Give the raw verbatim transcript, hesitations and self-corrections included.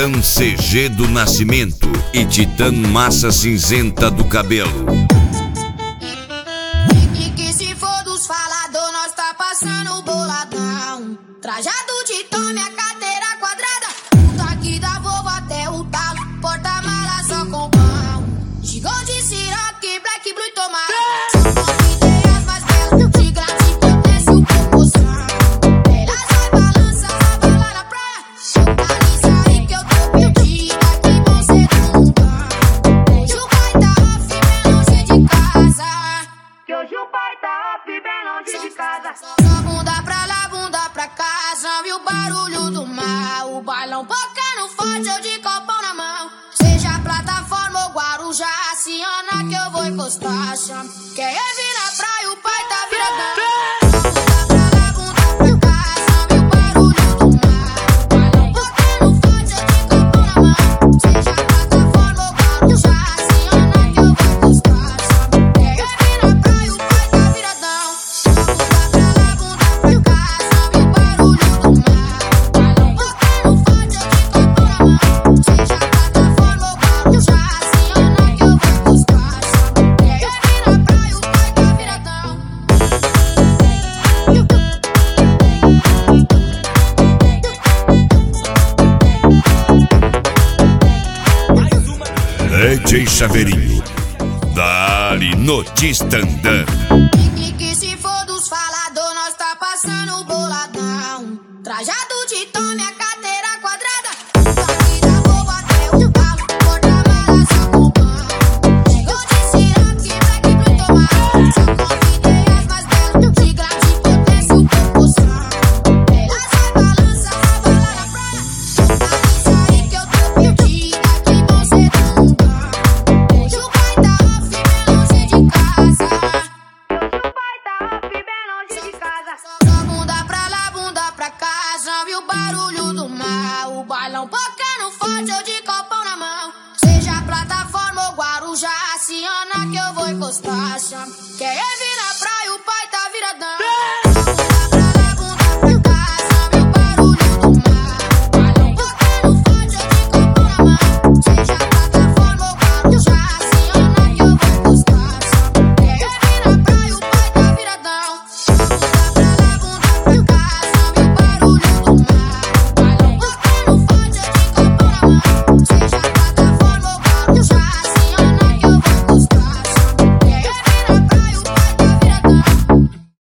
Titã C G do Nascimento e Titã Massa Cinzenta do Cabelo. E que se for dos falador, nós tá passando boladão. Trajado de tome, a carteira quadrada. O daqui da Volvo até o talo. Porta-mala só com pão. Gigou de Ciroc, Black, Blue e Tomate. São nove ideias mais belas. De grátis, potência e promoção. Elas vai balança, bala na praia. Localiza aí que eu tô perdida. Que bom ser um. Hoje o pai tá off, bem longe de casa. Que hoje o pai tá off, bem longe de casa. Só bunda pra lá, bunda pra cá, já viu o barulho do mar. O bailão tocando forte, eu de copão na mão. Seja plataforma ou Guarujá, aciona que eu vou encostar. Chama. Quer vir na praia, o pai tá viradão. Só bunda pra lá, bunda pra cá, já viu o barulho do mar. O bailão tocando forte, eu de copão na mão. Seja plataforma ou Guarujá, aciona que eu vou encostar. Chama. Quer vir na praia, o pai tá viradão. D J Chaveirinho, dali no Tistandã. E que se for dos falador, nós tá passando boladão. Trajado de tome, a carteira quadrada. Daqui da Volvo até o talo. Porta-mala só com pão. Chegou de Ciroc, Black, Blue e Tomate. São nove ideias mais belas. De grátis, potência e promoção. Elas vai balança, bala na praia. Localiza aí que eu tô perdida. Que bom ser um. Hoje o pai tá off, bem longe de casa. Hoje o pai tá off, bem longe de casa. Só bunda pra lá, bunda pra cá, já viu o barulho do mar. O bailão tocando forte, eu de copão na mão. Seja plataforma ou Guarujá, aciona que eu vou encostar. Chama. Quer vir